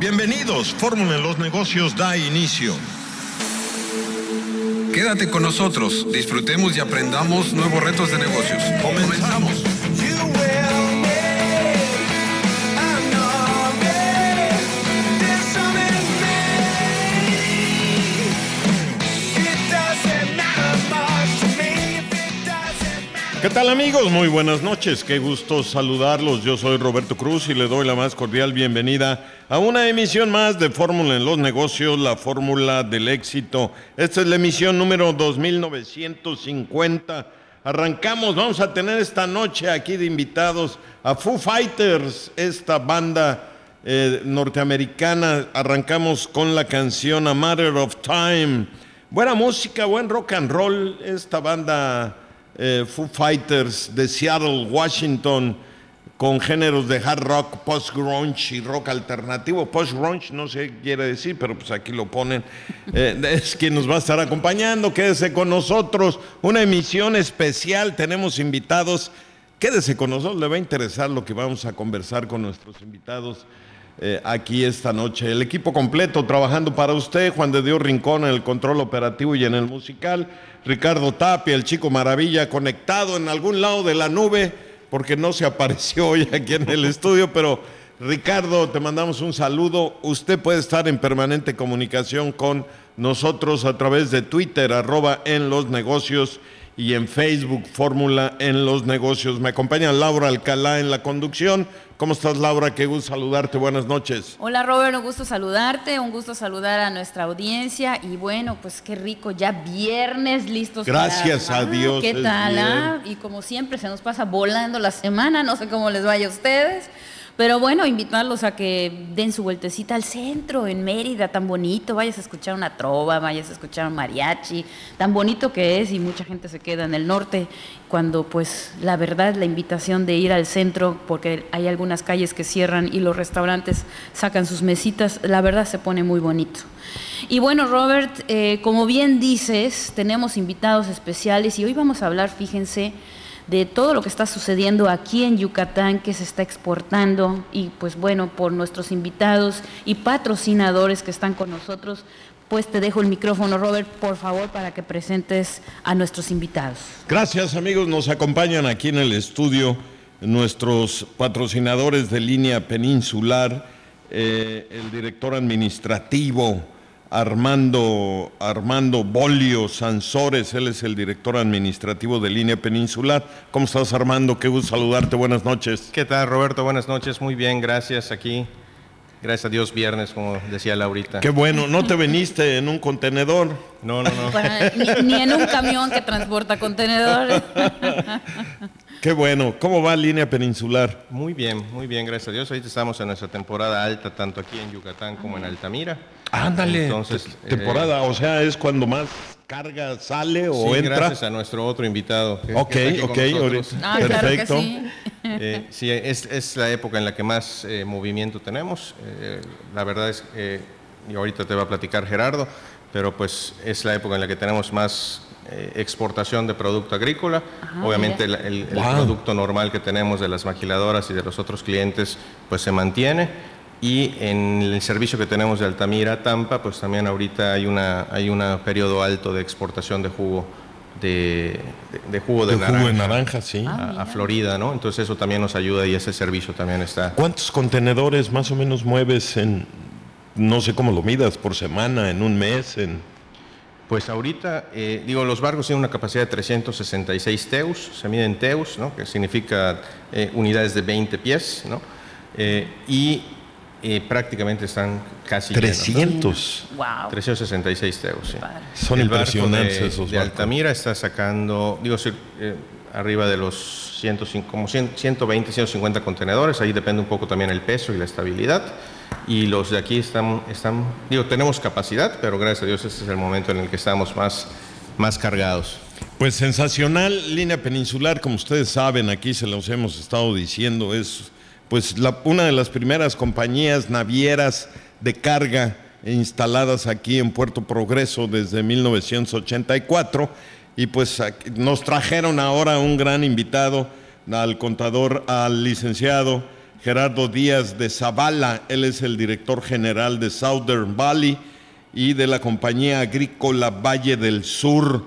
Bienvenidos, Fórmula en los Negocios da inicio. Quédate con nosotros, disfrutemos y aprendamos nuevos retos de negocios. Comenzamos. ¿Qué tal, amigos? Muy buenas noches, qué gusto saludarlos. Yo soy Roberto Cruz y le doy la más cordial bienvenida a una emisión más de Fórmula en los Negocios, la fórmula del éxito. Esta es la emisión número 2950. Arrancamos, vamos a tener esta noche aquí de invitados a Foo Fighters, esta banda norteamericana. Arrancamos con la canción A Matter of Time. Buena música, buen rock and roll, esta banda Foo Fighters de Seattle, Washington, con géneros de hard rock, post-grunge y rock alternativo. Post-grunge no sé qué quiere decir, pero pues aquí lo ponen. Es quien nos va a estar acompañando. Quédese con nosotros, una emisión especial, tenemos invitados. Quédese con nosotros, le va a interesar lo que vamos a conversar con nuestros invitados aquí esta noche. El equipo completo trabajando para usted: Juan de Dios Rincón en el control operativo y en el musical, Ricardo Tapia, el Chico Maravilla, conectado en algún lado de la nube porque no se apareció hoy aquí en el estudio, pero Ricardo, te mandamos un saludo. Usted puede estar en permanente comunicación con nosotros a través de Twitter, @enlosnegocios, y en Facebook, Fórmula en los Negocios. Me acompaña Laura Alcalá en la conducción. ¿Cómo estás, Laura? Qué gusto saludarte. Buenas noches. Hola, Robert. Un gusto saludarte, un gusto saludar a nuestra audiencia. Y bueno, pues qué rico, ya viernes, listos. Gracias a Dios. ¿Qué tal? Y como siempre, se nos pasa volando la semana. No sé cómo les vaya a ustedes. Pero bueno, invitarlos a que den su vueltecita al centro, en Mérida, tan bonito. Vayas a escuchar una trova, vayas a escuchar un mariachi, tan bonito que es, y mucha gente se queda en el norte, cuando pues la verdad la invitación de ir al centro, porque hay algunas calles que cierran y los restaurantes sacan sus mesitas, la verdad se pone muy bonito. Y bueno, Robert, como bien dices, tenemos invitados especiales y hoy vamos a hablar, fíjense, de todo lo que está sucediendo aquí en Yucatán, que se está exportando, y pues bueno, por nuestros invitados y patrocinadores que están con nosotros, pues te dejo el micrófono, Robert, por favor, para que presentes a nuestros invitados. Gracias, amigos. Nos acompañan aquí en el estudio nuestros patrocinadores de Línea Peninsular, el director administrativo Armando Bolio Sansores, él es el director administrativo de Línea Peninsular. ¿Cómo estás, Armando? Qué gusto saludarte, buenas noches. ¿Qué tal, Roberto? Buenas noches, muy bien, gracias. Aquí, gracias a Dios, viernes, como decía Laurita. Qué bueno, ¿no te viniste en un contenedor? No. Ni en un camión que transporta contenedores. Qué bueno. ¿Cómo va Línea Peninsular? Muy bien, gracias a Dios. Ahorita estamos en nuestra temporada alta, tanto aquí en Yucatán como en Altamira. Ándale, entonces, temporada, o sea, es cuando más carga sale o sí, entra. Gracias a nuestro otro invitado. Ok, perfecto. Claro que sí. Sí, es la época en la que más movimiento tenemos. La verdad es que, y ahorita te va a platicar Gerardo, pero pues es la época en la que tenemos más exportación de producto agrícola. Obviamente el producto normal que tenemos de las maquiladoras y de los otros clientes pues se mantiene. Y en el servicio que tenemos de Altamira a Tampa, pues también ahorita hay un periodo alto de exportación de jugo de naranja, sí. A Florida, ¿no? Entonces eso también nos ayuda y ese servicio también está. ¿Cuántos contenedores más o menos mueves en, no sé cómo lo midas, por semana, en un mes? Pues ahorita, los barcos tienen una capacidad de 366 teus, se miden teus, ¿no? Que significa unidades de 20 pies, ¿no? Prácticamente están casi 300. Llenos, ¿no? Wow. 366 teus, sí. Son el impresionantes barco esos barcos. De Altamira está sacando, arriba de los 120, 150 contenedores. Ahí depende un poco también el peso y la estabilidad. Y los de aquí están tenemos capacidad, pero gracias a Dios este es el momento en el que estamos más cargados. Pues sensacional. Línea Peninsular, como ustedes saben, aquí se los hemos estado diciendo, es pues una de las primeras compañías navieras de carga instaladas aquí en Puerto Progreso desde 1984, y pues nos trajeron ahora un gran invitado, al contador, al licenciado Gerardo Díaz de Zavala. Él es el director general de Southern Valley y de la compañía agrícola Valle del Sur,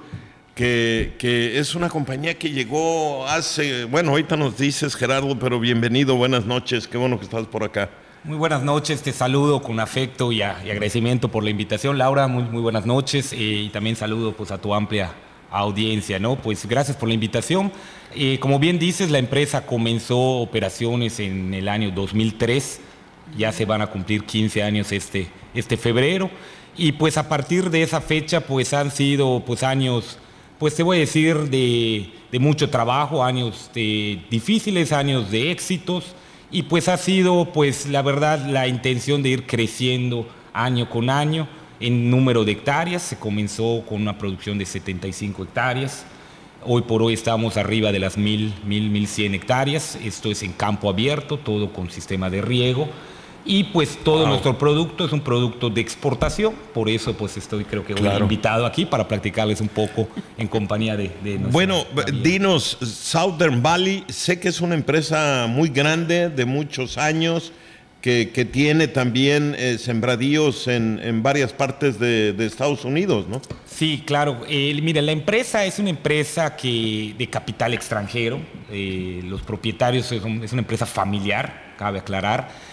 que es una compañía que llegó hace, bueno, ahorita nos dices, Gerardo, pero bienvenido, buenas noches, qué bueno que estás por acá. Muy buenas noches, te saludo con afecto y agradecimiento por la invitación, Laura, muy buenas noches, y también saludo pues a tu amplia audiencia, ¿no? Pues gracias por la invitación. Como bien dices, la empresa comenzó operaciones en el año 2003, ya se van a cumplir 15 años este febrero, y pues a partir de esa fecha pues han sido pues años, pues te voy a decir, de mucho trabajo, años difíciles, años de éxitos, y pues ha sido pues la verdad la intención de ir creciendo año con año en número de hectáreas. Se comenzó con una producción de 75 hectáreas, hoy por hoy estamos arriba de las 1,100 hectáreas, esto es en campo abierto, todo con sistema de riego. Y pues todo nuestro producto es un producto de exportación, por eso pues estoy creo que hoy invitado aquí para platicarles un poco en compañía de Bueno, dinos, Southern Valley, sé que es una empresa muy grande, de muchos años, que tiene también sembradíos en varias partes de Estados Unidos, ¿no? Sí, claro. Mira, la empresa es una empresa de capital extranjero, los propietarios es una empresa familiar, cabe aclarar.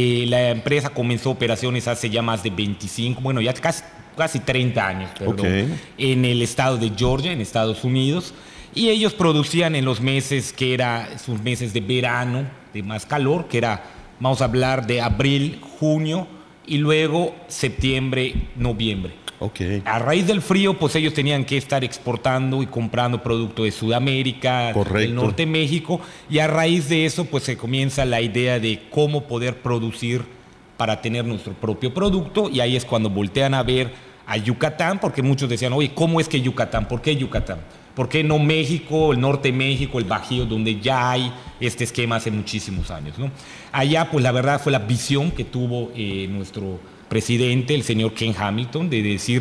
La empresa comenzó operaciones hace ya más de 25, bueno, ya casi 30 años, perdón, en el estado de Georgia, en Estados Unidos, y ellos producían en los meses que eran sus meses de verano, de más calor, que era, vamos a hablar de abril, junio, y luego septiembre, noviembre. A raíz del frío, pues ellos tenían que estar exportando y comprando producto de Sudamérica, del norte de México, y a raíz de eso, pues se comienza la idea de cómo poder producir para tener nuestro propio producto, y ahí es cuando voltean a ver a Yucatán, porque muchos decían, oye, ¿cómo es que Yucatán? ¿Por qué Yucatán? ¿Por qué no México, el norte de México, el Bajío, donde ya hay este esquema hace muchísimos años, ¿no? Allá, pues la verdad fue la visión que tuvo nuestro presidente, el señor Ken Hamilton, de decir,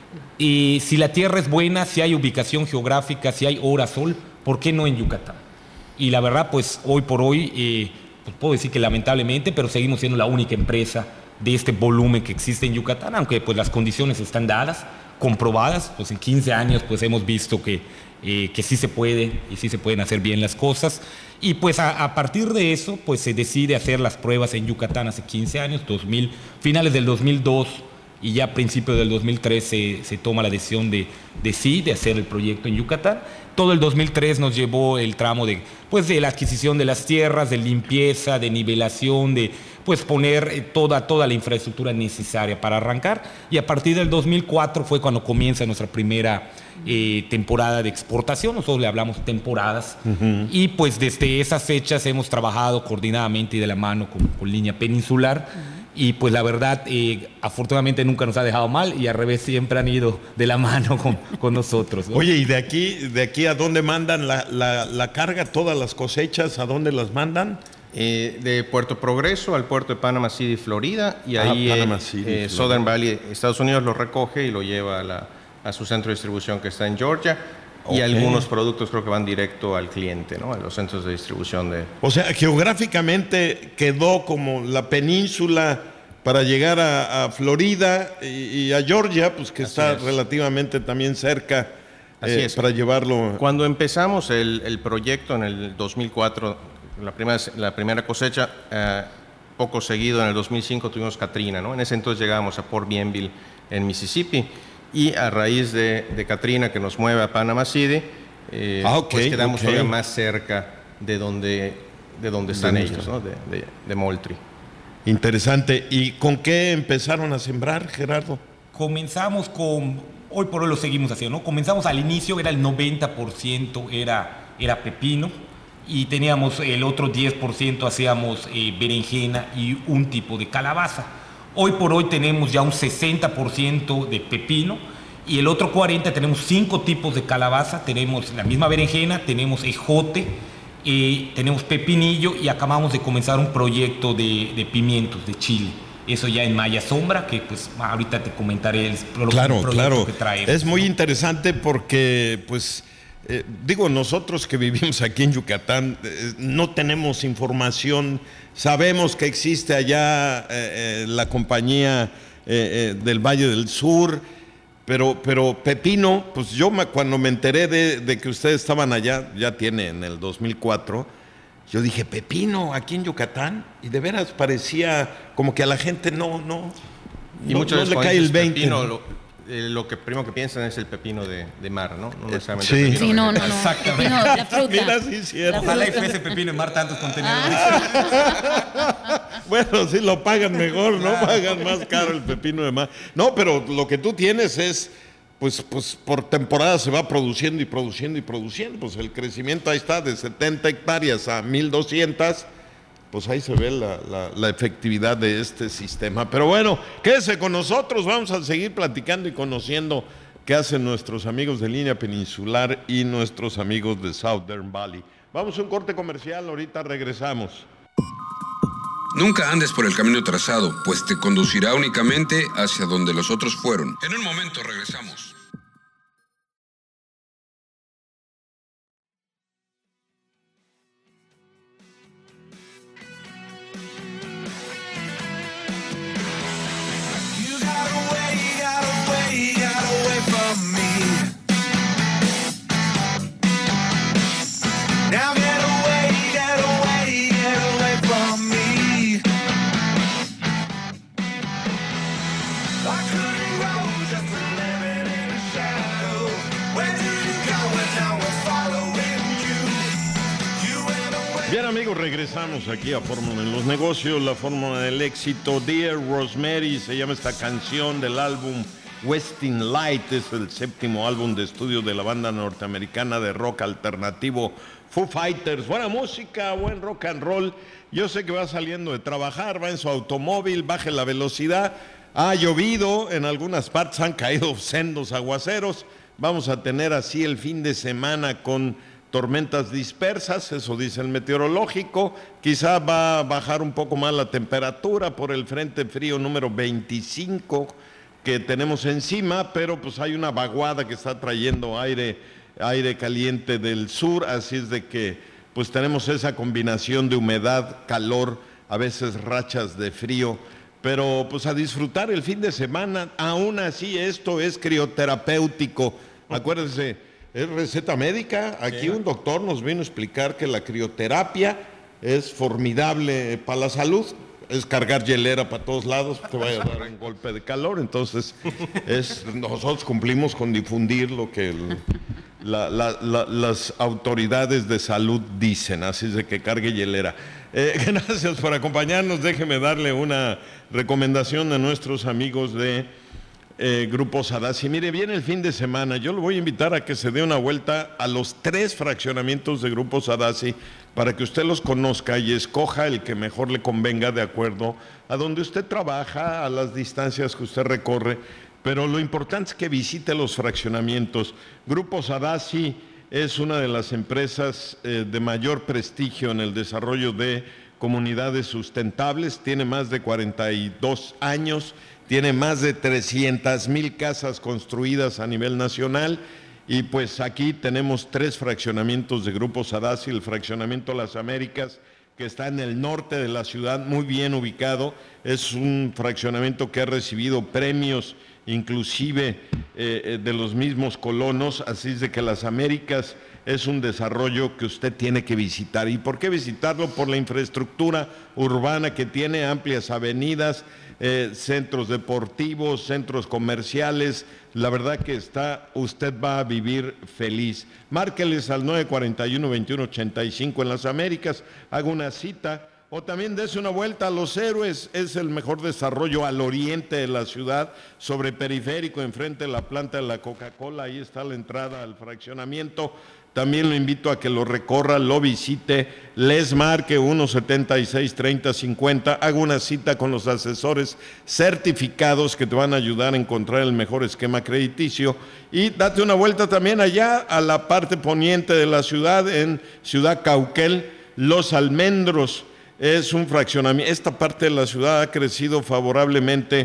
si la tierra es buena, si hay ubicación geográfica, si hay hora sol, ¿por qué no en Yucatán? Y la verdad, pues hoy por hoy, pues puedo decir que lamentablemente, pero seguimos siendo la única empresa de este volumen que existe en Yucatán, aunque pues las condiciones están dadas, comprobadas, pues en 15 años pues hemos visto que sí se puede y sí se pueden hacer bien las cosas. Y pues a partir de eso, pues se decide hacer las pruebas en Yucatán hace 15 años, finales del 2002 y ya a principios del 2003 se toma la decisión de hacer el proyecto en Yucatán. Todo el 2003 nos llevó el tramo de la adquisición de las tierras, de limpieza, de nivelación, de pues poner toda la infraestructura necesaria para arrancar. Y a partir del 2004 fue cuando comienza nuestra primera temporada de exportación. Nosotros le hablamos temporadas. Y pues desde esas fechas hemos trabajado coordinadamente y de la mano con Línea Peninsular. Y pues la verdad, afortunadamente nunca nos ha dejado mal, y al revés siempre han ido de la mano con nosotros, ¿no? Oye, ¿y de aquí a dónde mandan la carga, todas las cosechas, a dónde las mandan? De Puerto Progreso al puerto de Panama City, Florida, y ahí Southern Valley, Estados Unidos, lo recoge y lo lleva a su centro de distribución que está en Georgia. Y algunos productos creo que van directo al cliente, ¿no? A los centros de distribución de... O sea, geográficamente quedó como la península para llegar a Florida y a Georgia, pues que está relativamente también cerca para llevarlo. Cuando empezamos el proyecto en el 2004, la primera cosecha, poco seguido en el 2005 tuvimos Katrina, ¿no? En ese entonces llegábamos a Port Bienville en Mississippi. Y a raíz de Katrina, que nos mueve a Panama City, pues quedamos todavía más cerca de donde están ellos, ¿no? de Moultrie. Interesante. ¿Y con qué empezaron a sembrar, Gerardo? Comenzamos hoy por hoy lo seguimos haciendo, ¿no? Comenzamos al inicio, era el 90% era pepino, y teníamos el otro 10% hacíamos berenjena y un tipo de calabaza. Hoy por hoy tenemos ya un 60% de pepino, y el otro 40% tenemos 5 tipos de calabaza. Tenemos la misma berenjena, tenemos ejote, tenemos pepinillo, y acabamos de comenzar un proyecto de pimientos, de chile. Eso ya en Maya Sombra, que pues ahorita te comentaré el proyecto que traemos. Es muy interesante porque pues Digo, nosotros que vivimos aquí en Yucatán, no tenemos información, sabemos que existe allá la compañía del Valle del Sur, pero pepino, pues yo cuando me enteré de que ustedes estaban allá, ya tiene en el 2004, yo dije, pepino, aquí en Yucatán, y de veras parecía como que a la gente no le cae el 20. Pepino, lo que primero que piensan es el pepino de mar, ¿no? No necesariamente Sí. el pepino Sí, no. Exactamente. No, la fruta. Mira, sí es cierto. Ojalá y fuese pepino en mar tantos contenedores. Bueno, sí lo pagan mejor, ¿no? Pagan más caro el pepino de mar. No, pero lo que tú tienes es, pues por temporada se va produciendo y produciendo y produciendo. Pues el crecimiento ahí está, de 70 hectáreas a 1,200. Pues ahí se ve la efectividad de este sistema. Pero bueno, quédese con nosotros, vamos a seguir platicando y conociendo qué hacen nuestros amigos de Línea Peninsular y nuestros amigos de Southern Valley. Vamos a un corte comercial, ahorita regresamos. Nunca andes por el camino trazado, pues te conducirá únicamente hacia donde los otros fueron. En un momento regresamos. Now get away from me. I couldn't go just for living in the shadow. Where do you go when no one's following you? You went away. Bien amigos, regresamos aquí a Fórmula en los Negocios, la fórmula del éxito. Dear Rosemary se llama esta canción del álbum Westin Light, es el 7º álbum de estudio de la banda norteamericana de rock alternativo Foo Fighters. Buena música, buen rock and roll. Yo sé que va saliendo de trabajar, va en su automóvil, baje la velocidad. Ha llovido, en algunas partes han caído sendos aguaceros. Vamos a tener así el fin de semana con tormentas dispersas, eso dice el meteorológico. Quizá va a bajar un poco más la temperatura por el frente frío número 25 que tenemos encima, pero pues hay una vaguada que está trayendo aire caliente del sur, así es de que pues tenemos esa combinación de humedad, calor, a veces rachas de frío, pero pues a disfrutar el fin de semana. Aún así esto es crioterapéutico, acuérdense, es receta médica. Aquí un doctor nos vino a explicar que la crioterapia es formidable para la salud. Es cargar hielera para todos lados, te vaya a dar un golpe de calor. Entonces, nosotros cumplimos con difundir lo que las autoridades de salud dicen, así es de que cargue hielera. Gracias por acompañarnos. Déjeme darle una recomendación de nuestros amigos de Grupo Sadassi. Mire, viene el fin de semana. Yo lo voy a invitar a que se dé una vuelta a los 3 fraccionamientos de Grupo Sadassi para que usted los conozca y escoja el que mejor le convenga de acuerdo a donde usted trabaja, a las distancias que usted recorre. Pero lo importante es que visite los fraccionamientos. Grupo Sadassi es una de las empresas de mayor prestigio en el desarrollo de comunidades sustentables. Tiene más de 42 años, tiene más de 300,000 casas construidas a nivel nacional. Y pues aquí tenemos 3 fraccionamientos de Grupo Sadassi, el fraccionamiento Las Américas, que está en el norte de la ciudad, muy bien ubicado. Es un fraccionamiento que ha recibido premios, inclusive de los mismos colonos, así es de que Las Américas es un desarrollo que usted tiene que visitar. ¿Y por qué visitarlo? Por la infraestructura urbana que tiene, amplias avenidas, centros deportivos, centros comerciales. La verdad que usted va a vivir feliz. Márqueles al 941-2185 en Las Américas, haga una cita, o también dése una vuelta a Los Héroes. Es el mejor desarrollo al oriente de la ciudad, sobre Periférico, enfrente de la planta de la Coca-Cola. Ahí está la entrada al fraccionamiento. También lo invito a que lo recorra, lo visite, les marque 176-3050, haga una cita con los asesores certificados que te van a ayudar a encontrar el mejor esquema crediticio, y date una vuelta también allá a la parte poniente de la ciudad, en Ciudad Cauquel, Los Almendros. Es un fraccionamiento. Esta parte de la ciudad ha crecido favorablemente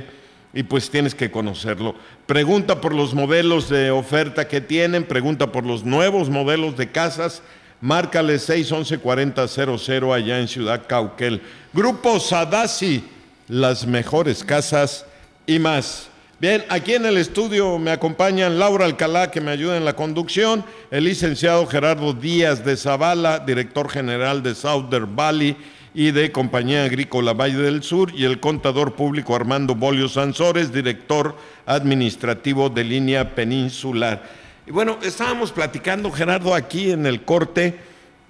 y pues tienes que conocerlo. Pregunta por los modelos de oferta que tienen, pregunta por los nuevos modelos de casas, márcale 611-4000 allá en Ciudad Cauquel. Grupo Sadasi, las mejores casas y más. Bien, aquí en el estudio me acompañan Laura Alcalá, que me ayuda en la conducción, el licenciado Gerardo Díaz de Zavala, director general de Southern Valley y de Compañía Agrícola Valle del Sur, y el contador público Armando Bolio Sansores, director administrativo de Línea Peninsular. Y bueno, estábamos platicando, Gerardo, aquí en el corte,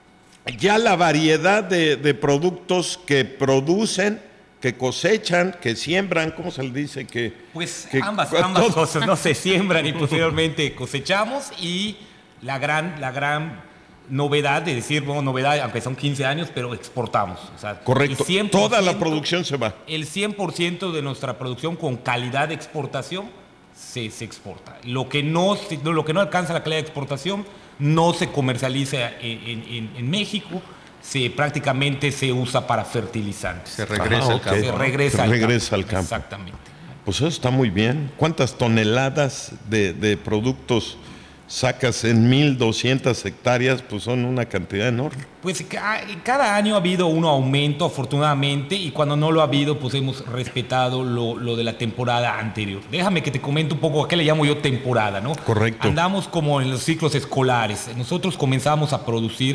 ya la variedad de productos que producen, que cosechan, que siembran, ¿cómo se le dice? Pues ambas cosas, ¿no? Se siembran y posteriormente cosechamos, y la gran novedad de decir, bueno, novedad, aunque son 15 años, pero exportamos. O sea, correcto, toda la producción se va. El 100% de nuestra producción con calidad de exportación se exporta. Lo que no alcanza la calidad de exportación no se comercializa en México. Prácticamente se usa para fertilizantes. Se regresa al campo. Se regresa al campo. Exactamente. Pues eso está muy bien. ¿Cuántas toneladas de productos sacas en 1,200 hectáreas? Pues son una cantidad enorme. Pues cada año ha habido un aumento, afortunadamente, y cuando no lo ha habido, pues hemos respetado lo de la temporada anterior. Déjame que te comente un poco a qué le llamo yo temporada, ¿no? Correcto. Andamos como en los ciclos escolares. Nosotros comenzamos a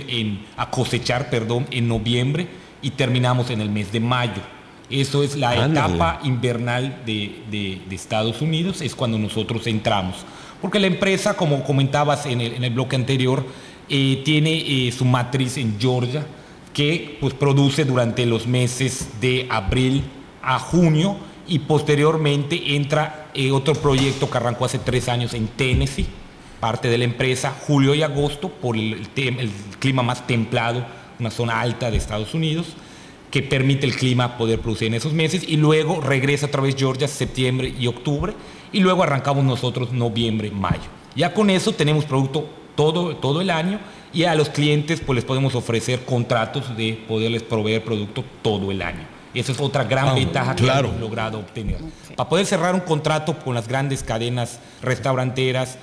cosechar en noviembre y terminamos en el mes de mayo. Eso es la etapa invernal de Estados Unidos, es cuando nosotros entramos. Porque la empresa, como comentabas en el bloque anterior, tiene su matriz en Georgia, que pues produce durante los meses de abril a junio, y posteriormente entra otro proyecto que arrancó hace 3 años en Tennessee, parte de la empresa, julio y agosto, por el clima más templado, una zona alta de Estados Unidos, que permite el clima poder producir en esos meses, y luego regresa otra vez Georgia, septiembre y octubre, y luego arrancamos nosotros noviembre, mayo. Ya con eso tenemos producto todo el año, y a los clientes pues les podemos ofrecer contratos de poderles proveer producto todo el año. Y esa es otra gran ventaja que hemos logrado obtener. Okay. Para poder cerrar un contrato con las grandes cadenas restauranteras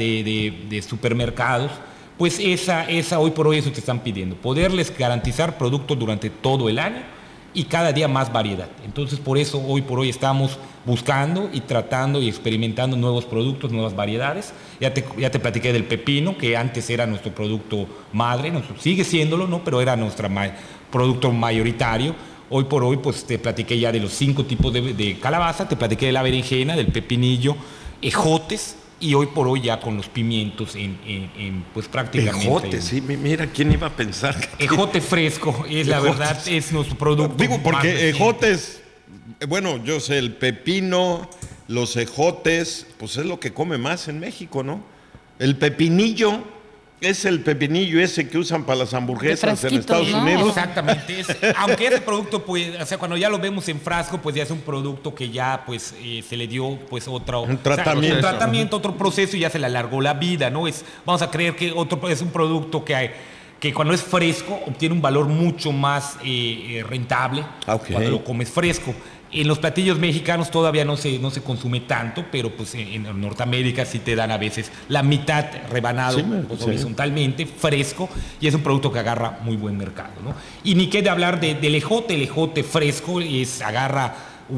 de supermercados, pues esa hoy por hoy eso te están pidiendo, poderles garantizar productos durante todo el año y cada día más variedad. Entonces por eso hoy por hoy estamos buscando y tratando y experimentando nuevos productos, nuevas variedades. Ya te platiqué del pepino, que antes era nuestro producto madre, sigue siéndolo, ¿no? Pero era nuestro producto mayoritario. Hoy por hoy pues te platiqué ya de los 5 tipos de calabaza, te platiqué de la berenjena, del pepinillo, ejotes, y hoy por hoy ya con los pimientos pues prácticamente. Ejote, sí, mira, ¿quién iba a pensar? Ejote fresco, la verdad, es nuestro producto. Digo, porque ejotes, bueno, yo sé, el pepino, los ejotes, pues es lo que come más en México, ¿no? El pepinillo es el pepinillo ese que usan para las hamburguesas en Estados Unidos. Exactamente. Aunque ese producto, pues, o sea, cuando ya lo vemos en frasco, pues ya es un producto que ya, pues, se le dio, pues, un tratamiento, otro proceso, y ya se le alargó la vida, ¿no? Vamos a creer que es un producto que cuando es fresco obtiene un valor mucho más rentable cuando lo comes fresco. En los platillos mexicanos todavía no se consume tanto, pero pues en Norteamérica sí te dan a veces la mitad rebanado horizontalmente, fresco, y es un producto que agarra muy buen mercado, ¿no? Y ni qué de hablar del ejote. El ejote fresco agarra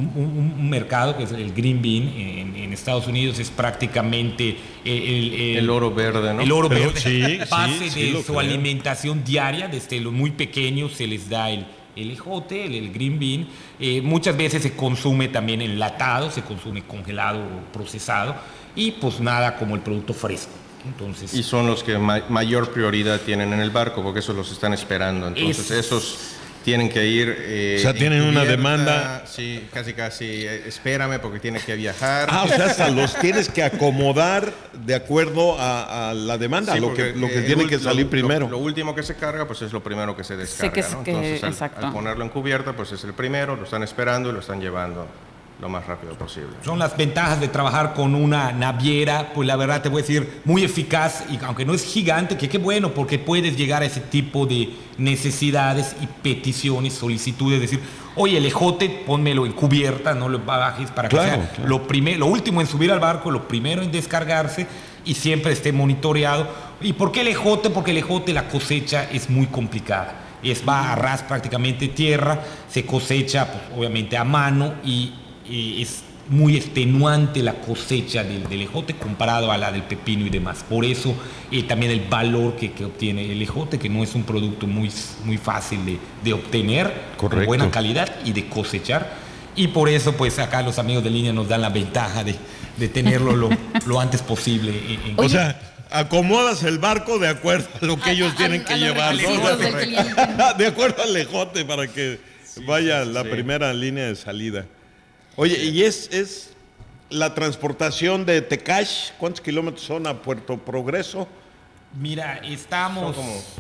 un mercado que es el green bean en Estados Unidos, es prácticamente el oro verde, ¿no? El oro verde, base de su alimentación diaria. Desde los muy pequeños se les da el ejote, el green bean. Muchas veces se consume también enlatado, se consume congelado o procesado, y pues nada como el producto fresco. Entonces, y son los que mayor prioridad tienen en el barco, porque esos los están esperando. Entonces esos tienen que ir... o sea, tienen una demanda... Sí, casi, espérame porque tiene que viajar. O sea, hasta los tienes que acomodar de acuerdo a la demanda, sí, lo que tiene que salir primero. Lo último que se carga, pues es lo primero que se descarga, ¿no? Entonces, al ponerlo en cubierta, pues es el primero, lo están esperando y lo están llevando lo más rápido posible. Son las ventajas de trabajar con una naviera, pues la verdad te voy a decir, muy eficaz, y aunque no es gigante, que qué bueno, porque puedes llegar a ese tipo de necesidades y peticiones, solicitudes, decir, oye, el ejote, pónmelo en cubierta, no lo bajes para que sea lo último en subir al barco, lo primero en descargarse y siempre esté monitoreado. ¿Y por qué el ejote? Porque el ejote, la cosecha es muy complicada. Va a ras prácticamente tierra, se cosecha pues, obviamente a mano y es muy extenuante la cosecha del ejote comparado a la del pepino y demás. Por eso también el valor que obtiene el ejote, que no es un producto muy fácil de obtener, con buena calidad y de cosechar. Y por eso pues acá los amigos de línea nos dan la ventaja de tenerlo lo antes posible. O sea, acomodas el barco de acuerdo a lo que ellos tienen que llevar, ¿no? De acuerdo al ejote para que vaya la primera línea de salida. Oye, ¿y es la transportación de Tecash? ¿Cuántos kilómetros son a Puerto Progreso? Mira, estamos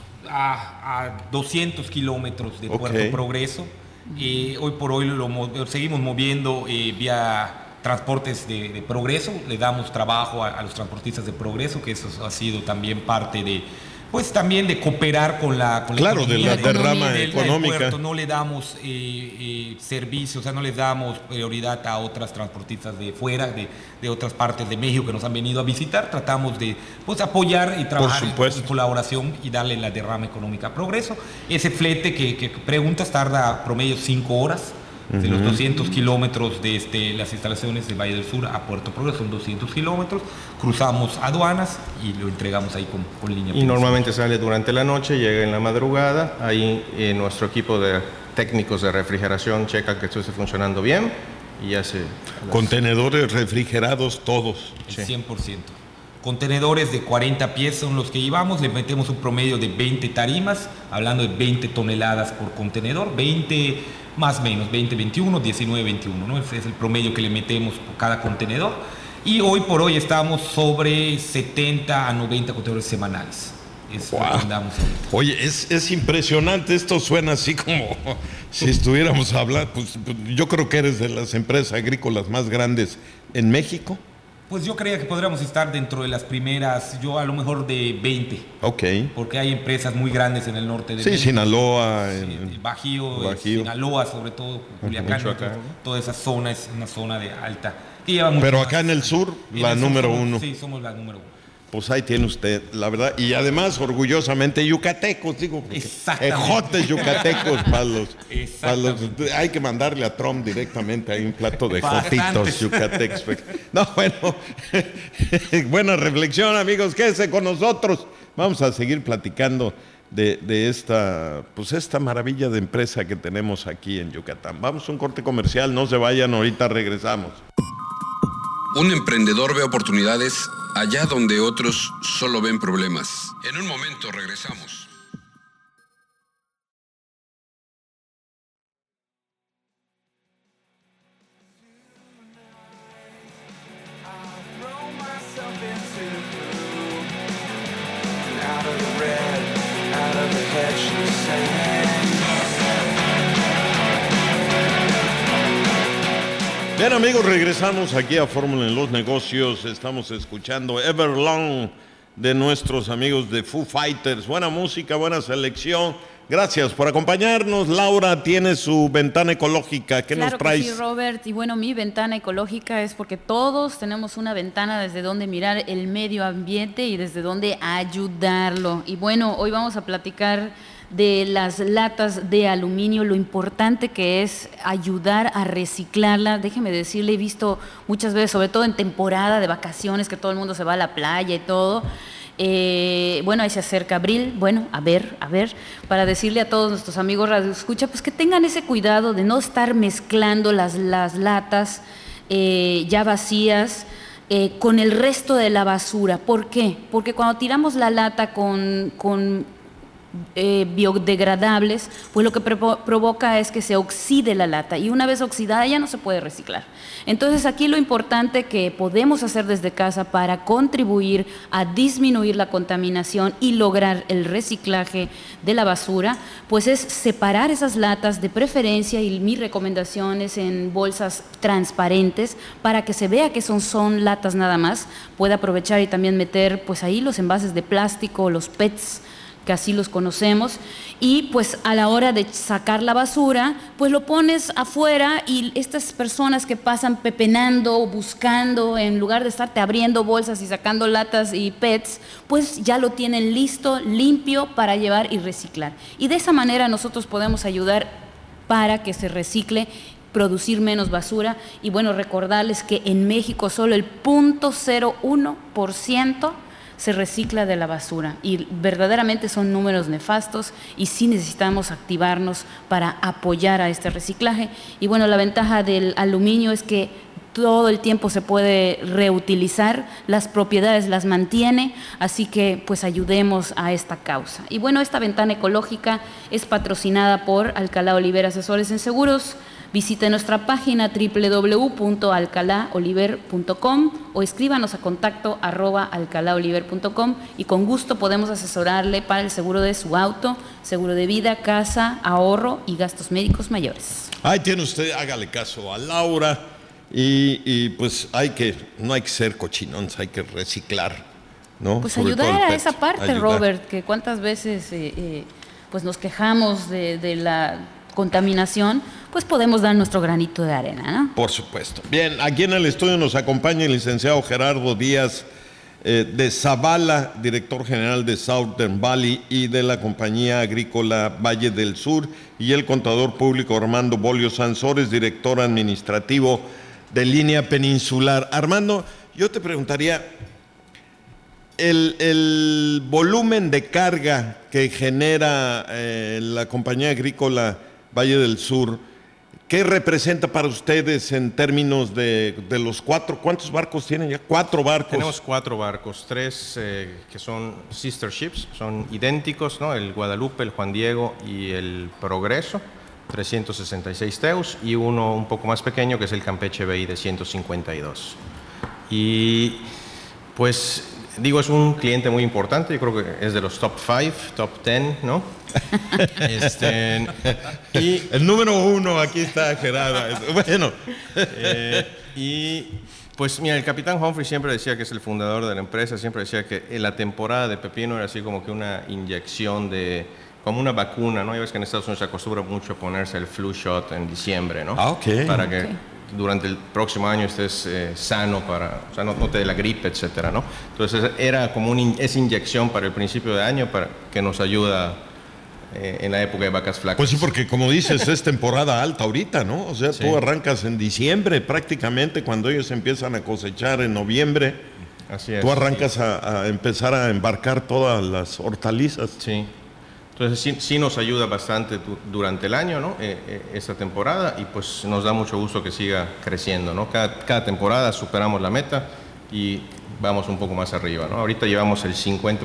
a 200 kilómetros de Puerto Progreso. Hoy por hoy seguimos moviendo vía transportes de Progreso. Le damos trabajo a los transportistas de Progreso, que eso ha sido también parte de... Pues también de cooperar con la economía, de la derrama económica. Puerto. No le damos servicio, o sea, no le damos prioridad a otras transportistas de fuera, de otras partes de México que nos han venido a visitar. Tratamos de pues, apoyar y trabajar en colaboración y darle la derrama económica a Progreso. Ese flete que preguntas tarda promedio 5 horas. De los 200 kilómetros de las instalaciones de Valle del Sur a Puerto Progreso, son 200 kilómetros, cruzamos aduanas y lo entregamos ahí con línea principal. Y normalmente sale durante la noche, llega en la madrugada, ahí nuestro equipo de técnicos de refrigeración checa que esto esté funcionando bien y hace... Contenedores refrigerados todos. El 100%. Contenedores de 40 pies son los que llevamos, le metemos un promedio de 20 tarimas, hablando de 20 toneladas por contenedor, 20... más o menos, 20, 21, 19, 21, ¿no? Ese es el promedio que le metemos por cada contenedor. Y hoy por hoy estamos sobre 70 a 90 contenedores semanales. Es lo que andamos ahorita. Oye, es impresionante. Esto suena así como si estuviéramos hablando. Pues, yo creo que eres de las empresas agrícolas más grandes en México. Pues yo creía que podríamos estar dentro de las primeras, yo a lo mejor de 20. Ok. Porque hay empresas muy grandes en el norte de México. Sinaloa. Bajío, Sinaloa sobre todo, Culiacán, toda esa zona es una zona de alta. Pero acá en el sur, la número uno. Sí, somos la número uno. Pues ahí tiene usted, la verdad. Y además, orgullosamente, yucatecos, digo. Ejotes yucatecos para los... Hay que mandarle a Trump directamente ahí un plato de jotitos yucatecos. No, bueno. Buena reflexión, amigos. Quédense con nosotros. Vamos a seguir platicando de esta maravilla de empresa que tenemos aquí en Yucatán. Vamos a un corte comercial. No se vayan, ahorita regresamos. Un emprendedor ve oportunidades allá donde otros solo ven problemas. En un momento regresamos. Bien, amigos, regresamos aquí a Fórmula en los Negocios. Estamos escuchando Everlong de nuestros amigos de Foo Fighters. Buena música, buena selección. Gracias por acompañarnos. Laura tiene su ventana ecológica. ¿Qué nos traes? Sí, Robert. Y bueno, mi ventana ecológica es porque todos tenemos una ventana desde donde mirar el medio ambiente y desde donde ayudarlo. Y bueno, hoy vamos a platicar de las latas de aluminio, lo importante que es ayudar a reciclarla. Déjeme decirle, he visto muchas veces, sobre todo en temporada de vacaciones, que todo el mundo se va a la playa y todo. Bueno, ahí se acerca abril, bueno, a ver, para decirle a todos nuestros amigos Radio Escucha, pues que tengan ese cuidado de no estar mezclando las latas ya vacías con el resto de la basura. ¿Por qué? Porque cuando tiramos la lata con biodegradables, pues lo que provoca es que se oxide la lata y una vez oxidada ya no se puede reciclar. Entonces aquí lo importante que podemos hacer desde casa para contribuir a disminuir la contaminación y lograr el reciclaje de la basura, pues es separar esas latas, de preferencia, y mi recomendación es en bolsas transparentes para que se vea que son latas nada más. Puede aprovechar y también meter pues ahí los envases de plástico, los PETs, que así los conocemos, y pues a la hora de sacar la basura, pues lo pones afuera y estas personas que pasan pepenando, buscando, en lugar de estarte abriendo bolsas y sacando latas y PETs, pues ya lo tienen listo, limpio para llevar y reciclar. Y de esa manera nosotros podemos ayudar para que se recicle, producir menos basura. Y bueno, recordarles que en México solo el 0.01% se recicla de la basura y verdaderamente son números nefastos y sí necesitamos activarnos para apoyar a este reciclaje. Y bueno, la ventaja del aluminio es que todo el tiempo se puede reutilizar, las propiedades las mantiene, así que pues ayudemos a esta causa. Y bueno, esta ventana ecológica es patrocinada por Alcalá Oliver Asesores en Seguros. Visite nuestra página www.alcalaoliver.com o escríbanos a contacto@alcalaoliver.com y con gusto podemos asesorarle para el seguro de su auto, seguro de vida, casa, ahorro y gastos médicos mayores. Ahí tiene usted, hágale caso a Laura y pues no hay que ser cochinones, hay que reciclar, ¿no? Pues Sobre todo ayudar el a PET, esa parte, ayudar. Robert, que cuántas veces pues nos quejamos de la contaminación, pues podemos dar nuestro granito de arena, ¿no? Por supuesto. Bien, aquí en el estudio nos acompaña el licenciado Gerardo Díaz de Zavala, director general de Southern Valley y de la compañía agrícola Valle del Sur, y el contador público Armando Bolio Sansores, director administrativo de Línea Peninsular. Armando, yo te preguntaría, el volumen de carga que genera la compañía agrícola Valle del Sur, ¿qué representa para ustedes en términos de los 4? ¿Cuántos barcos tienen ya? 4 barcos. Tenemos 4 barcos, 3 que son sister ships, son idénticos, ¿no? El Guadalupe, el Juan Diego y el Progreso, 366 teus, y uno un poco más pequeño que es el Campeche Bay de 152. Y pues digo, es un cliente muy importante, yo creo que es de los top 5, top 10, ¿no? Y el número 1, aquí está Gerardo. Bueno. Y pues mira, el capitán Humphrey siempre decía, que es el fundador de la empresa, siempre decía que la temporada de pepino era así como que una inyección como una vacuna, ¿no? Ya ves que en Estados Unidos se acostumbra mucho a ponerse el flu shot en diciembre, ¿no? Ah, ok. Para que durante el próximo año estés sano, o sea, no te dé la gripe, etcétera, ¿no? Entonces era como esa inyección para el principio de año para que nos ayuda en la época de vacas flacas. Pues sí, porque como dices, es temporada alta ahorita, ¿no? O sea, tú arrancas en diciembre prácticamente, cuando ellos empiezan a cosechar en noviembre. Así es. Tú arrancas a empezar a embarcar todas las hortalizas. Sí. Entonces sí nos ayuda bastante durante el año, ¿no? Esta temporada, y pues nos da mucho gusto que siga creciendo, ¿no? Cada temporada superamos la meta y vamos un poco más arriba, ¿no? Ahorita llevamos el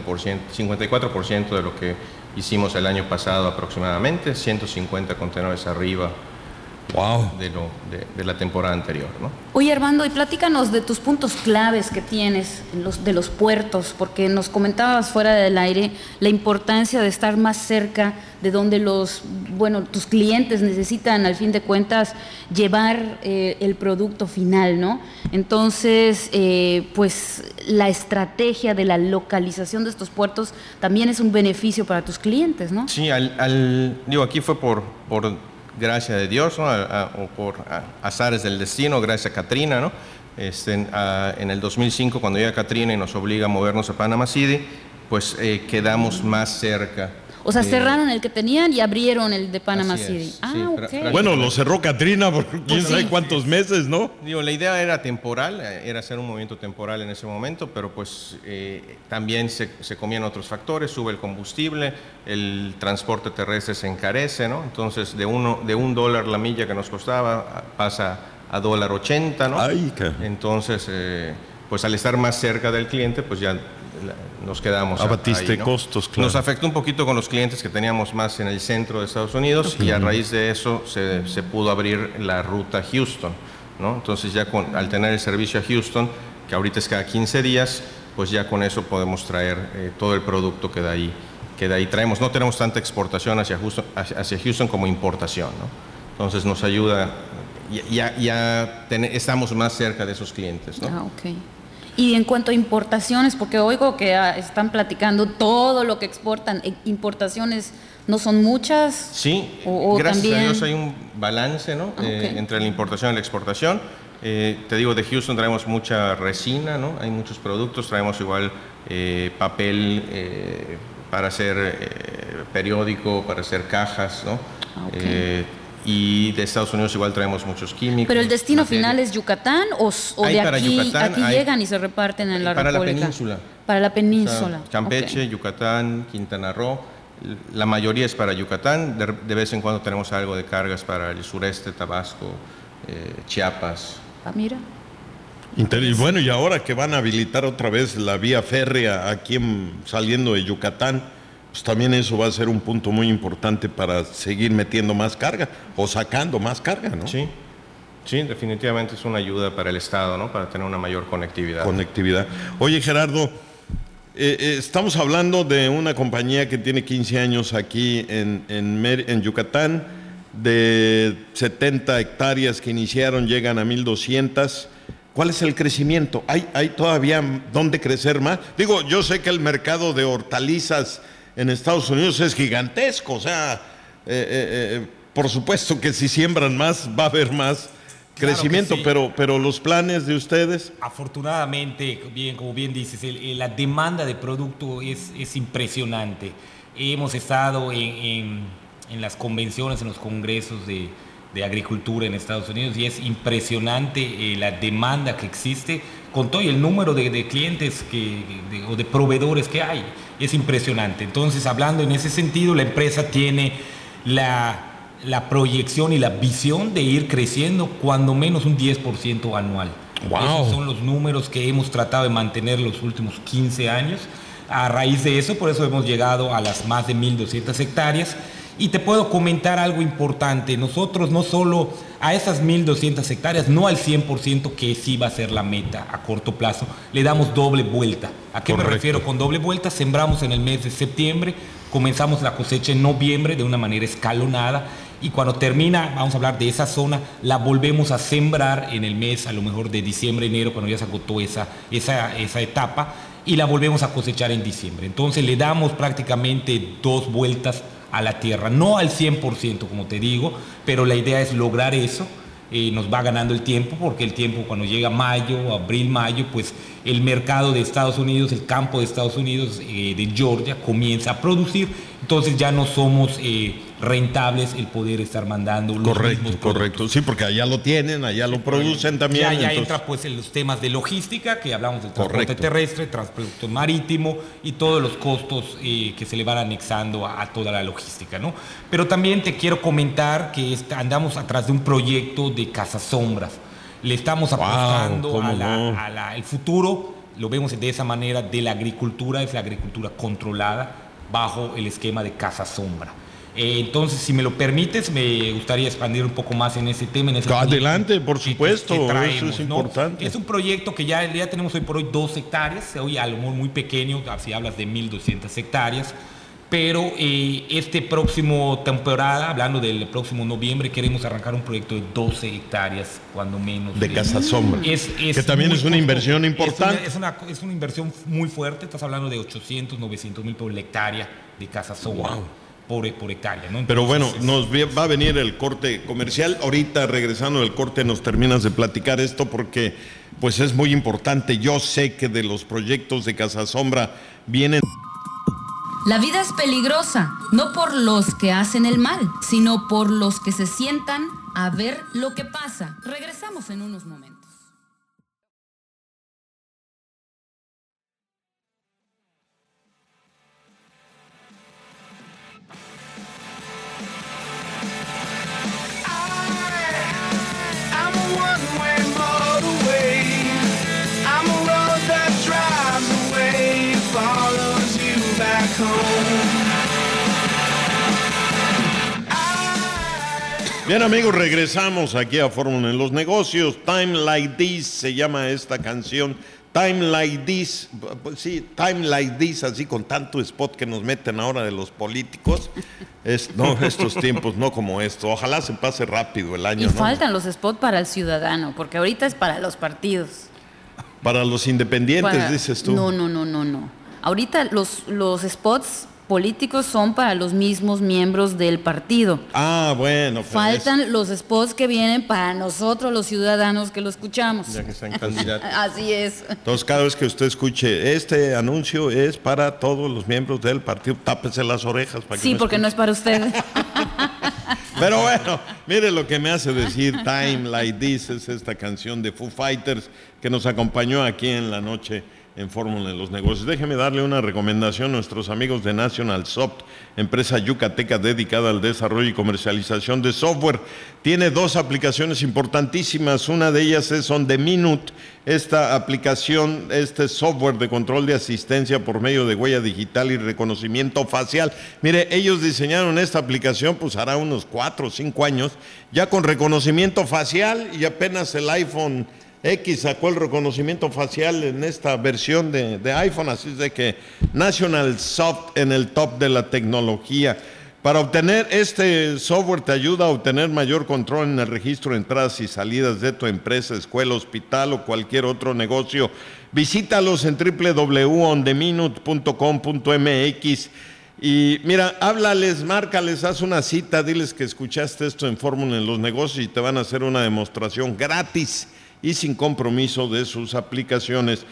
54% de lo que hicimos el año pasado aproximadamente, 150 contenedores arriba. Wow. De la temporada anterior, ¿no? Oye, Armando, y platícanos de tus puntos claves que tienes de los puertos, porque nos comentabas fuera del aire la importancia de estar más cerca de donde tus clientes necesitan, al fin de cuentas, llevar el producto final, ¿no? Entonces, pues la estrategia de la localización de estos puertos también es un beneficio para tus clientes, ¿no? Sí, aquí fue por gracia de Dios, ¿no? O por azares del destino, gracias a Katrina, ¿no? En el 2005, cuando llega Katrina y nos obliga a movernos a Panama City, pues quedamos más cerca. O sea, cerraron el que tenían y abrieron el de Panama City. Ok. Bueno, lo cerró Katrina por quién sabe cuántos meses, ¿no? Digo, la idea era temporal, era hacer un movimiento temporal en ese momento, pero pues también se comían otros factores, sube el combustible, el transporte terrestre se encarece, ¿no? Entonces, de $1 la milla que nos costaba, pasa a $1.80, ¿no? Ay, Entonces, pues al estar más cerca del cliente, pues ya nos quedamos Abatiste ahí, ¿no? costos, claro. Nos afectó un poquito con los clientes que teníamos más en el centro de Estados Unidos y a raíz de eso se pudo abrir la ruta Houston, ¿no? Entonces ya al tener el servicio a Houston, que ahorita es cada 15 días, pues ya con eso podemos traer todo el producto que de ahí traemos. No tenemos tanta exportación hacia Houston como importación, ¿no? Entonces nos ayuda, estamos más cerca de esos clientes, ¿no? Ok. Y en cuanto a importaciones, porque oigo que están platicando todo lo que exportan, importaciones no son muchas. Sí, o gracias también... a Dios hay un balance, ¿no? Okay. Entre la importación y la exportación. Te digo, de Houston traemos mucha resina, ¿no? Hay muchos productos, traemos igual papel para hacer periódico, para hacer cajas, ¿no? Okay. Y de Estados Unidos igual traemos muchos químicos. ¿Pero el destino final es Yucatán o Hay de para aquí, Yucatán, aquí llegan y se reparten en la para República? la península. Para la O península. sea, Campeche, Okay. Yucatán, Quintana Roo. La mayoría es para Yucatán. De vez en cuando tenemos algo de cargas para el sureste, Tabasco, Chiapas. Ah, mira. Y bueno, y ahora que van a habilitar otra vez la vía férrea aquí saliendo de Yucatán, pues también eso va a ser un punto muy importante para seguir metiendo más carga o sacando más carga, ¿no? Sí, sí, definitivamente es una ayuda para el Estado, ¿no? Para tener una mayor conectividad. Conectividad. Oye, Gerardo, estamos hablando de una compañía que tiene 15 años aquí en Yucatán, de 70 hectáreas que iniciaron, llegan a 1,200. ¿Cuál es el crecimiento? ¿Hay todavía dónde crecer más? Digo, yo sé que el mercado de hortalizas en Estados Unidos es gigantesco, o sea, por supuesto que si siembran más va a haber más crecimiento, Claro que sí. pero los planes de ustedes... Afortunadamente, como bien dices, la demanda de producto es impresionante. Hemos estado en las convenciones, en los congresos de agricultura en Estados Unidos y es impresionante la demanda que existe con todo y el número de clientes o de proveedores que hay. Es impresionante. Entonces, hablando en ese sentido, la empresa tiene la proyección y la visión de ir creciendo cuando menos un 10% anual. Wow. Esos son los números que hemos tratado de mantener los últimos 15 años. A raíz de eso, por eso hemos llegado a las más de 1,200 hectáreas. Y te puedo comentar algo importante. Nosotros no solo a esas 1,200 hectáreas, no al 100% que sí va a ser la meta a corto plazo, le damos doble vuelta. ¿A qué Correcto. me refiero con doble vuelta? Sembramos en el mes de septiembre, comenzamos la cosecha en noviembre de una manera escalonada y cuando termina, vamos a hablar de esa zona, la volvemos a sembrar en el mes a lo mejor de diciembre, enero, cuando ya se agotó esa etapa y la volvemos a cosechar en diciembre. Entonces le damos prácticamente 2 vueltas a la tierra, no al 100% como te digo, pero la idea es lograr eso. Nos va ganando el tiempo porque el tiempo cuando llega mayo, abril, mayo, pues el mercado de Estados Unidos, el campo de Estados Unidos, de Georgia, comienza a producir, entonces ya no somos rentables el poder estar mandando los mismos productos. Correcto. Sí, porque allá lo tienen, allá lo producen también. Ya entonces... entra pues en los temas de logística, que hablamos del transporte Correcto. terrestre, transporte marítimo y todos los costos que se le van anexando a toda la logística, ¿no? Pero también te quiero comentar que andamos atrás de un proyecto de cazasombras. Le estamos apostando ¿cómo no? el futuro, lo vemos de esa manera, de la agricultura, es la agricultura controlada bajo el esquema de cazasombra. Entonces, si me lo permites, me gustaría expandir un poco más en ese tema. Adelante, por supuesto, que traemos, eso es ¿no? importante. Es un proyecto que ya tenemos hoy por hoy 2 hectáreas, hoy a lo mejor muy pequeño, si hablas de 1,200 hectáreas, pero este próximo temporada, hablando del próximo noviembre, queremos arrancar un proyecto de 12 hectáreas, cuando menos. De cazasombra, que también es una inversión importante. Es una inversión muy fuerte, estás hablando de 800, 900 mil por la hectárea de cazasombra. Wow. Por hectárea, ¿no? Pero bueno, Entonces, va a venir el corte comercial. Ahorita, regresando del corte, nos terminas de platicar esto porque pues es muy importante. Yo sé que de los proyectos de cazasombra vienen... La vida es peligrosa, no por los que hacen el mal, sino por los que se sientan a ver lo que pasa. Regresamos en unos momentos. I'm a one-way motorway. I'm a road that drives away Bien, amigos, regresamos aquí a Fórmula en los Negocios. Time Like This se llama esta canción. Time Like This, sí, Time Like This, así con tanto spot que nos meten ahora de los políticos. No, estos tiempos, no como esto. Ojalá se pase rápido el año. Y faltan los spots para el ciudadano, porque ahorita es para los partidos. Para los independientes, dices tú. No. Ahorita los spots políticos son para los mismos miembros del partido. Ah, bueno. Pues Faltan los spots que vienen para nosotros, los ciudadanos que lo escuchamos. Ya que están candidatos. Así es. Entonces, cada vez que usted escuche este anuncio es para todos los miembros del partido. Tápese las orejas para que Sí, porque no es para usted. Pero bueno, mire lo que me hace decir Time Like This, es esta canción de Foo Fighters que nos acompañó aquí en la noche en Fórmula en los Negocios. Déjeme darle una recomendación a nuestros amigos de National Soft, empresa yucateca dedicada al desarrollo y comercialización de software. Tiene 2 aplicaciones importantísimas, una de ellas es On The Minute, esta aplicación, este software de control de asistencia por medio de huella digital y reconocimiento facial. Mire, ellos diseñaron esta aplicación pues hará unos 4 o 5 años, ya con reconocimiento facial, y apenas el iPhone X sacó el reconocimiento facial en esta versión de iPhone, así es de que National Soft en el top de la tecnología. Para obtener este software te ayuda a obtener mayor control en el registro de entradas y salidas de tu empresa, escuela, hospital o cualquier otro negocio. Visítalos en www.ontheminute.com.mx y mira, háblales, márcales, haz una cita, diles que escuchaste esto en Fórmula en los Negocios y te van a hacer una demostración gratis y sin compromiso de sus aplicaciones.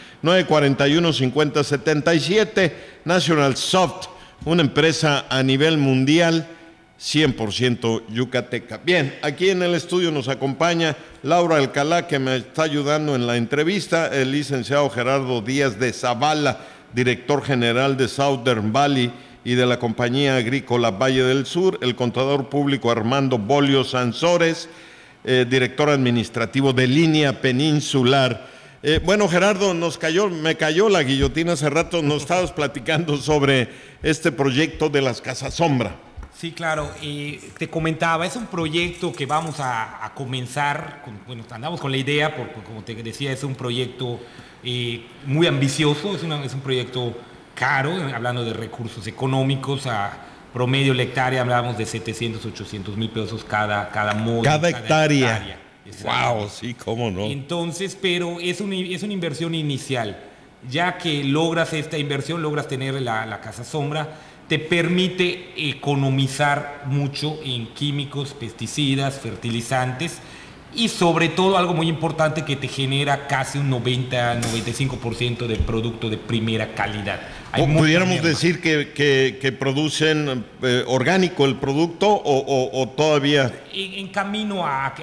941-5077, National Soft, una empresa a nivel mundial, 100% yucateca. Bien, aquí en el estudio nos acompaña Laura Alcalá, que me está ayudando en la entrevista, el licenciado Gerardo Díaz de Zavala, director general de Southern Valley y de la compañía agrícola Valle del Sur, el contador público Armando Bolio Sansores, director administrativo de Línea Peninsular. Bueno, Gerardo, me cayó la guillotina hace rato, nos estabas platicando sobre este proyecto de las Casas Sombra. Sí, claro, te comentaba, es un proyecto que vamos a comenzar, andamos con la idea, porque como te decía, es un proyecto muy ambicioso, es un proyecto caro, hablando de recursos económicos, promedio la hectárea, hablábamos de 700, 800 mil pesos cada módulo. Cada hectárea. Wow, sí, cómo no. Entonces, pero es una inversión inicial. Ya que logras esta inversión, logras tener la Casa Sombra, te permite economizar mucho en químicos, pesticidas, fertilizantes y sobre todo algo muy importante que te genera casi un 90-95% del producto de primera calidad. ¿Pudiéramos decir que producen orgánico el producto o todavía? En camino a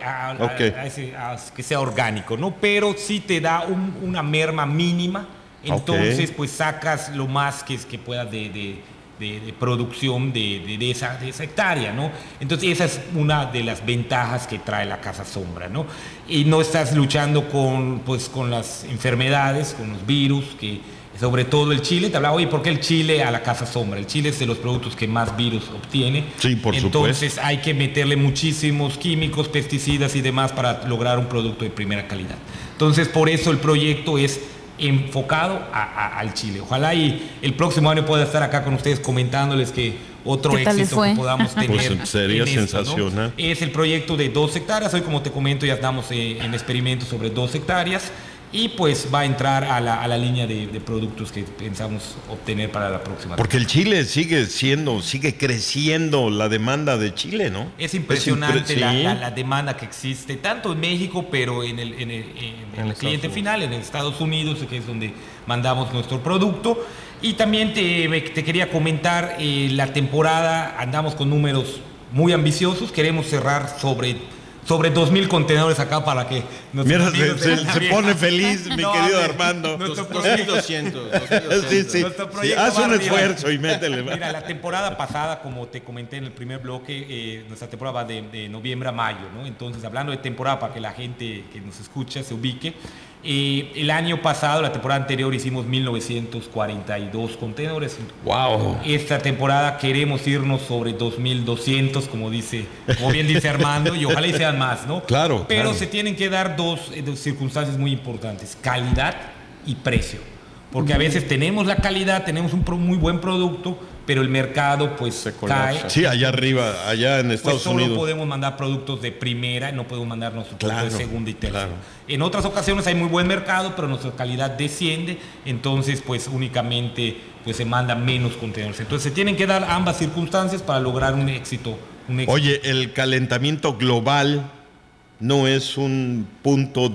que sea orgánico, ¿no? Pero sí te da una merma mínima, entonces pues sacas lo más que puedas de producción de esa hectárea, ¿no? Entonces esa es una de las ventajas que trae la Casa Sombra, ¿no? Y no estás luchando con las enfermedades, con los virus, que sobre todo el chile. Te hablaba, oye, ¿por qué el chile a la Casa Sombra? El chile es de los productos que más virus obtiene. Sí, por supuesto. Entonces hay que meterle muchísimos químicos, pesticidas y demás para lograr un producto de primera calidad. Entonces por eso el proyecto es enfocado al chile. Ojalá y el próximo año pueda estar acá con ustedes comentándoles que otro éxito que podamos tener. Pues sería sensacional, ¿no? Es el proyecto de 2 hectáreas. Hoy, como te comento, ya estamos en experimentos sobre 2 hectáreas. Y pues va a entrar a la línea de productos que pensamos obtener para la próxima. Porque el chile sigue creciendo la demanda de chile, ¿no? Es impresionante la demanda que existe, tanto en México, pero en el cliente final, en Estados Unidos, que es donde mandamos nuestro producto. Y también te quería comentar, la temporada andamos con números muy ambiciosos, queremos cerrar sobre 2,000 contenedores acá para que... Mira, se pone feliz, mi querido Armando. 2,200. Sí. Haz un esfuerzo y métele. Mira, la temporada pasada, como te comenté en el primer bloque, nuestra temporada va de noviembre a mayo, ¿no? Entonces, hablando de temporada, para que la gente que nos escucha se ubique, El año pasado, la temporada anterior, hicimos 1942 contenedores. Wow. Esta temporada queremos irnos sobre 2200, como bien dice Armando, y ojalá y sean más, ¿no? Claro, Pero claro. se tienen que dar dos circunstancias muy importantes: calidad y precio. Porque a veces tenemos la calidad, tenemos un muy buen producto, pero el mercado pues Se colapsa. cae. Sí, allá arriba, allá en Pues Estados solo Unidos. podemos mandar productos de primera, no podemos mandar nuestros productos Claro, de segunda y tercera. claro. En otras ocasiones hay muy buen mercado, pero nuestra calidad desciende, entonces pues únicamente pues se mandan menos contenedores. Entonces se tienen que dar ambas circunstancias para lograr un éxito. Oye, el calentamiento global no es un punto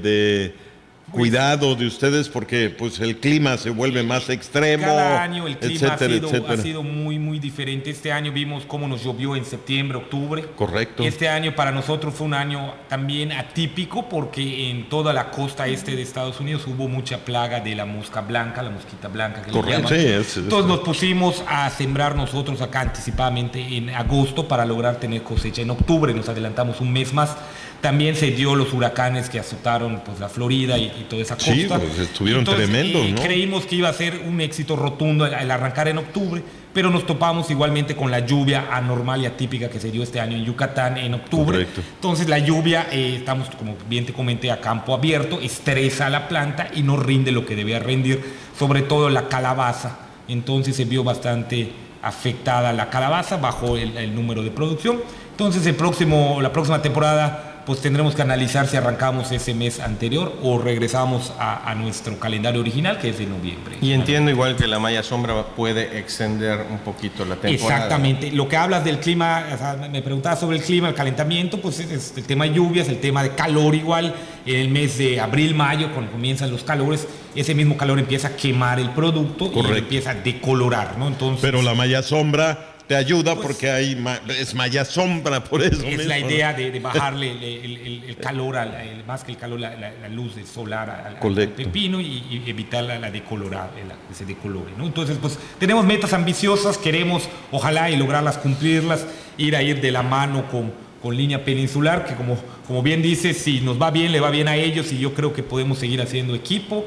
de cuidado de ustedes porque pues el clima se vuelve más extremo, Cada año el clima etcétera. ha sido muy, muy diferente. Este año vimos cómo nos llovió en septiembre, octubre. Correcto. Este año para nosotros fue un año también atípico porque en toda la costa este de Estados Unidos hubo mucha plaga de la mosca blanca, la mosquita blanca que le Correcto, llaman. sí, Entonces nos pusimos a sembrar nosotros acá anticipadamente en agosto para lograr tener cosecha. En octubre nos adelantamos un mes más. También se dio los huracanes que azotaron pues la Florida y toda esa costa. Sí, pues estuvieron tremendos, ¿no? Creímos que iba a ser un éxito rotundo el arrancar en octubre, pero nos topamos igualmente con la lluvia anormal y atípica que se dio este año en Yucatán en octubre. Correcto. Entonces la lluvia, estamos, como bien te comenté, a campo abierto, estresa a la planta y no rinde lo que debía rendir, sobre todo la calabaza. Entonces se vio bastante afectada la calabaza, bajó el número de producción. Entonces la próxima temporada pues tendremos que analizar si arrancamos ese mes anterior o regresamos a nuestro calendario original, que es de noviembre. Y entiendo igual que la malla sombra puede extender un poquito la temporada. Exactamente. Lo que hablas del clima, o sea, me preguntabas sobre el clima, el calentamiento, pues es el tema de lluvias, el tema de calor igual. En el mes de abril, mayo, cuando comienzan los calores, ese mismo calor empieza a quemar el producto. Correcto. Y empieza a decolorar, ¿no? Entonces, Pero la malla sombra te ayuda porque es malla sombra, por eso es mismo, la ¿no? idea de bajarle el calor, más que el calor, la luz solar al Correcto. pepino y evitar la decolorada, que se decolore, ¿no? Entonces, pues tenemos metas ambiciosas, queremos, ojalá, y lograrlas, cumplirlas, ir de la mano con Línea Peninsular, que como bien dices, si nos va bien, le va bien a ellos y yo creo que podemos seguir haciendo equipo.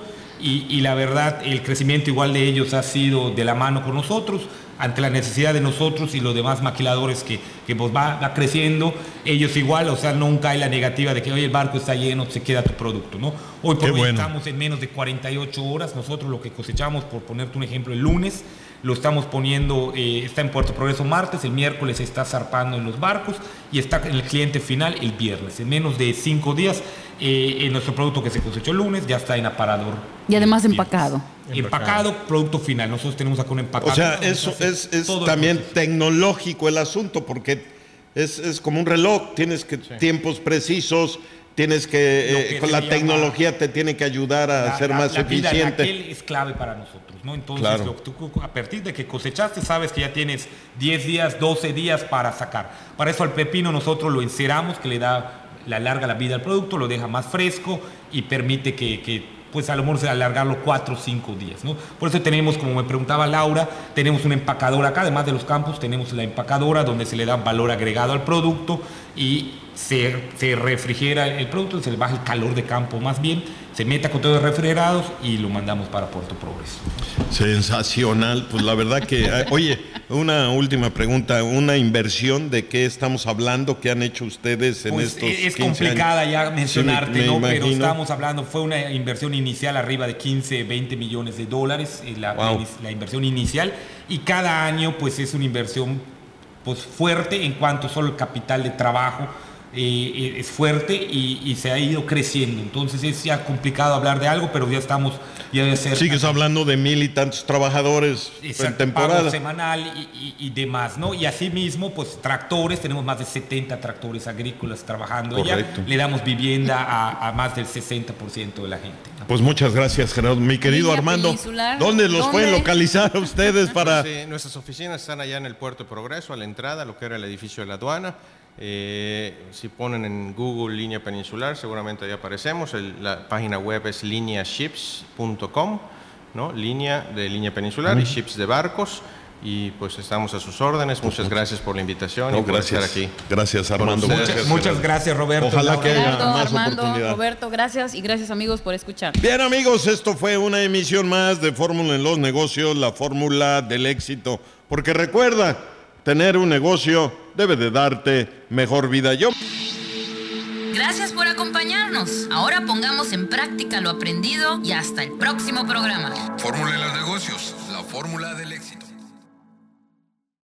Y la verdad, el crecimiento igual de ellos ha sido de la mano con nosotros, ante la necesidad de nosotros y los demás maquiladores que pues va creciendo, ellos igual, o sea, nunca hay la negativa de que hoy el barco está lleno, se queda tu producto, ¿no? Hoy por Qué hoy bueno. estamos en menos de 48 horas, nosotros lo que cosechamos, por ponerte un ejemplo, el lunes, lo estamos poniendo, está en Puerto Progreso martes, el miércoles está zarpando en los barcos y está en el cliente final el viernes. En menos de 5 días, nuestro producto que se cosechó el lunes ya está en aparador. Y además el viernes. empacado. Empacado, producto final. Nosotros tenemos acá un empacado. O sea, Vamos a eso hacer es todo el también proceso. tecnológico el asunto, porque es como un reloj, tienes que tiempos precisos, tienes Lo que, que con se la llama- tecnología te tiene que ayudar a ser más la vida de eficiente. aquel es clave para nosotros, ¿no? Entonces, Claro. tú, a partir de que cosechaste, sabes que ya tienes 10 días, 12 días para sacar. Para eso al pepino nosotros lo enceramos, que le da, le alarga la vida al producto, lo deja más fresco y permite que pues a lo mejor alargarlo 4 o 5 días, ¿no? Por eso tenemos, como me preguntaba Laura, tenemos una empacadora acá, además de los campos, tenemos la empacadora donde se le da valor agregado al producto y se refrigera el producto, se le baja el calor de campo más bien, se mete a contenedores refrigerados y lo mandamos para Puerto Progreso. Sensacional, pues la verdad que, oye, una última pregunta, una inversión, ¿de qué estamos hablando? ¿Qué han hecho ustedes en Pues estos 15 es complicada años? ya mencionarte, Sí, me ¿no? Pero imagino. estamos hablando, fue una inversión inicial arriba de 15, 20 millones de dólares, Wow. la inversión inicial, y cada año pues es una inversión pues fuerte en cuanto solo el capital de trabajo es fuerte y se ha ido creciendo. Entonces es ya complicado hablar de algo, pero ya estamos, ya debe ser... Sigues hablando de 1,000 y tantos trabajadores Exacto, en temporada. pago semanal y demás, ¿no? Y asimismo, pues tractores, tenemos más de 70 tractores agrícolas trabajando allá. Correcto. Le damos vivienda a más del 60% de la gente, ¿no? Pues muchas gracias, Gerardo. Mi querido Línea Armando, Peninsular, ¿dónde los ¿dónde? pueden localizar a ustedes para...? Sí, nuestras oficinas están allá en el Puerto de Progreso, a la entrada, lo que era el edificio de la aduana. Si ponen en Google Línea Peninsular, seguramente ahí aparecemos. La página web es lineaships.com, ¿no? Línea de línea peninsular y ships de barcos. y pues estamos a sus órdenes. Muchas gracias por la invitación y por Gracias. estar aquí. Gracias, Armando. ustedes. Muchas gracias, Roberto. Ojalá que haya Gerardo, más Armando, oportunidad. Roberto, gracias y gracias amigos por escuchar. Bien, amigos, esto fue una emisión más de Fórmula en los Negocios, la fórmula del éxito. Porque recuerda, tener un negocio debe de darte mejor vida. Gracias por acompañarnos. Ahora pongamos en práctica lo aprendido y hasta el próximo programa. Fórmula en los negocios, la fórmula del éxito.